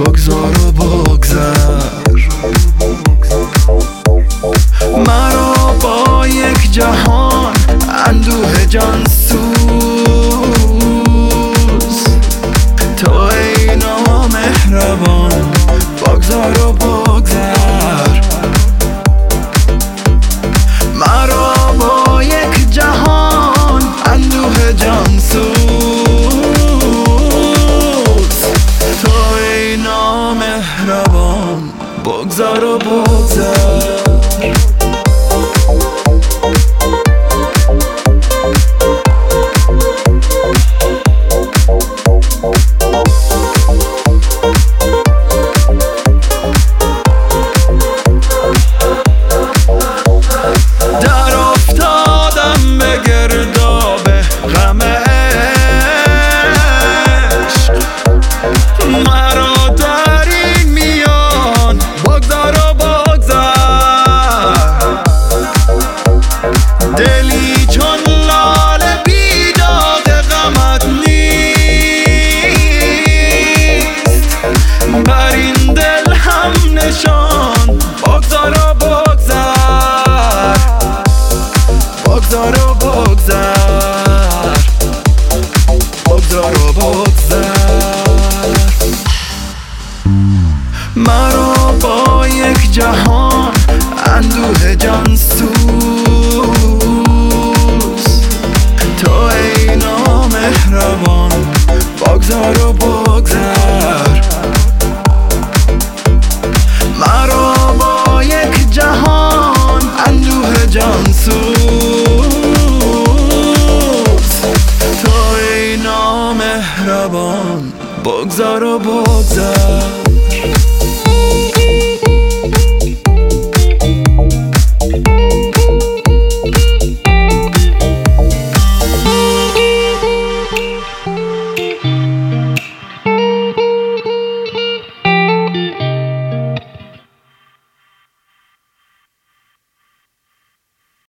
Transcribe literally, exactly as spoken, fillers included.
بگذار و بگذر مرا با یک جهان اندوه جان سوز. تو ای نامهربان بگذار و بگذر مرا با یک جهان اندوه جان سوز. تو ای نامهربان بگذار و بگذر دلی چون لاله بیداد غمت نیست. بر این دل هم نشان بگذار و بگذر بگذار و بگذر بگذار و بگذر مرا با یک جهان اندوه جان سوز. تو ای نامهربان بگذار و بگذر